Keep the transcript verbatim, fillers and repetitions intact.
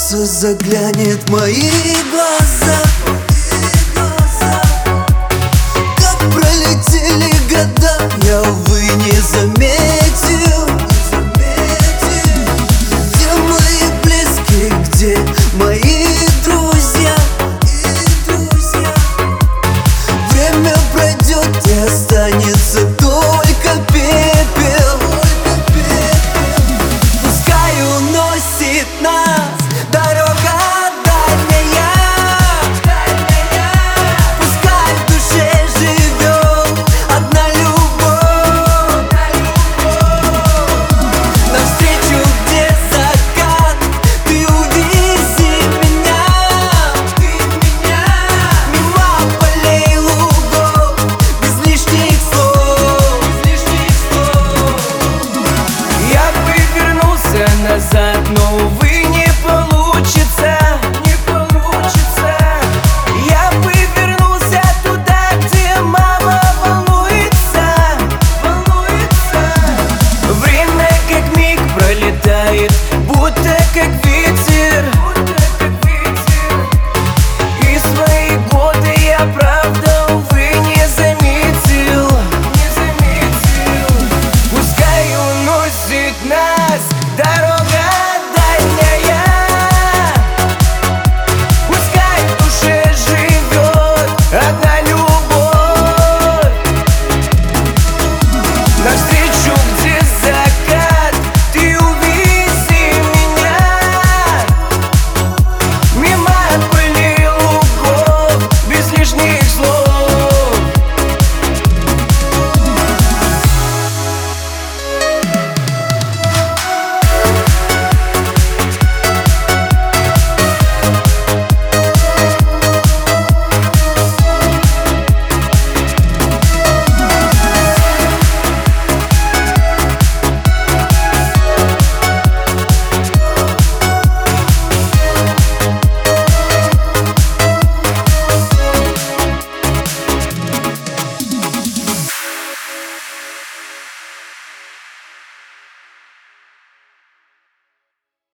солнце заглянет в мои глаза. Как пролетели года, я, увы, не заметил. Где мои близкие, где мои друзья? Время пройдет и останется только пепел. Пускай уносит нас дорога дальняя, пускай в душе живет одна любовь. Навстречу, где закат, ты увези меня, мимо полей, лугов, без лишних слов. Я бы вернулся назад, но, увы, не получится, не получится. Я бы вернулся туда, где мама волнуется, волнуется. Время как миг пролетает, будто как ветер.